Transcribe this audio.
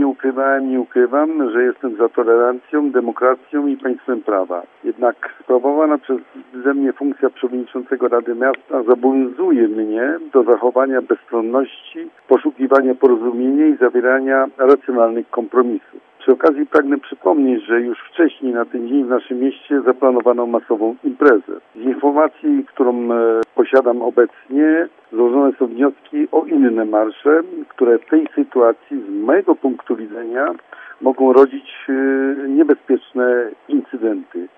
nie ukrywałem, nie ukrywam, że jestem za tolerancją, demokracją i państwem prawa. Jednak sprawowana przeze mnie funkcja przewodniczącego Rady Miasta zobowiązuje mnie do zachowania bezstronności, poszukiwania porozumienia i zawierania racjonalnych kompromisów. Przy okazji pragnę przypomnieć, że już wcześniej na ten dzień w naszym mieście zaplanowano masową imprezę. Z informacji, którą posiadam obecnie, złożone są wnioski o inne marsze, które w tej sytuacji z mojego punktu widzenia mogą rodzić niebezpieczne incydenty.